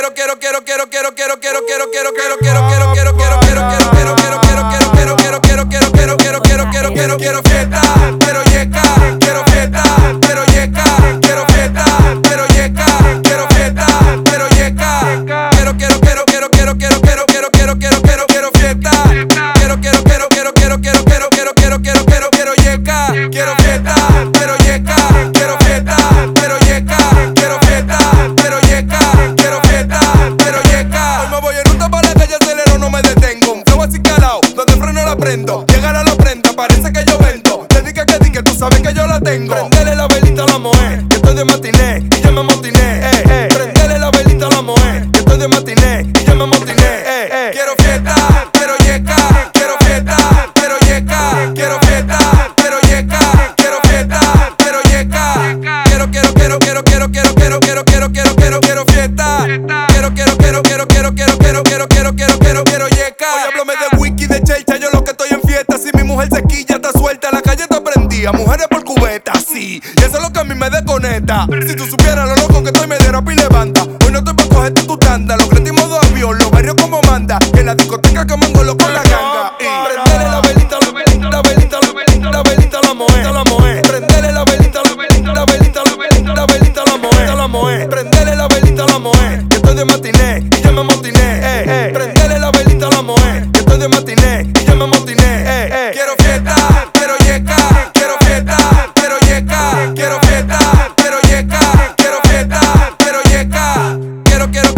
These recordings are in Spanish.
Quiero fiesta, quiero yeca, quiero fiesta, quiero yeca, quiero fiesta, quiero yeca, quiero fiesta, quiero yeca, quiero fiesta, quiero yeca, quiero fiesta, quiero yeca, quiero fiesta, quiero yeca, quiero fiesta, quiero yeca, quiero fiesta, quiero yeca. Hoy me voy en ruta para la calle, acelero, no me detengo. Un flow así calado, donde el freno la prendo. Llegar a la prenda, parece que yo vendo. Dedica que tú sabes que yo la tengo. Prendele la velita a la moe, que estoy de matiné y ya me motiné. Prendele la velita a la moe, que estoy de matiné y ya me motiné. Quiero fiesta, quiero yeca, quiero fiesta, quiero yeca, quiero fiesta, quiero yeca, quiero fiesta, quiero yeca. Quiero fiesta, quiero yeca. Hoy háblame de whisky, de chelcha, yo lo que estoy en fiesta. Si mi mujer se quilla, está suelta, la calle está prendida, mujeres por cubeta, sí, y eso es lo que a mí me desconecta. Si tú supieras lo loco que estoy, me diera pile banda. Hoy no estoy pa' cogerte tu tanda, lo prendí modo avión, los barrios como manda. En la discoteca quemando loco con la ganga. Y prendele la velita, la velita, la velita, la velita, la velita, la moe. Prendele la velita, la velita, la velita, la velita, la velita, la moe. Prendele la velita, la moe, que estoy de matiné y ya me motiné. Prendele la velita, la moe, que estoy de matiné y ya me motiné. Quiero fiesta, quiero yeca, quiero fiesta, quiero yeca, quiero fiesta, quiero yeca, quiero fiesta, quiero yeca. Quiero fiesta,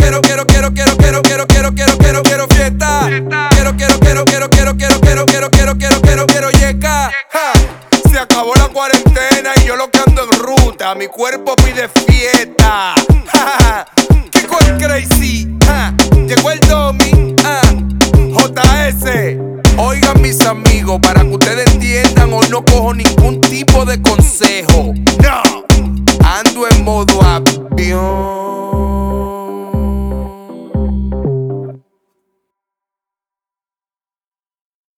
quiero yeca. Se acabó la cuarentena y yo lo que ando en ruta, mi cuerpo pide fiesta. Kiko es crazy, llegó el Domi, JS. Oigan mis amigos, para que ustedes entiendan, hoy no cojo ningún tipo de consejo. No, ando en modo avión.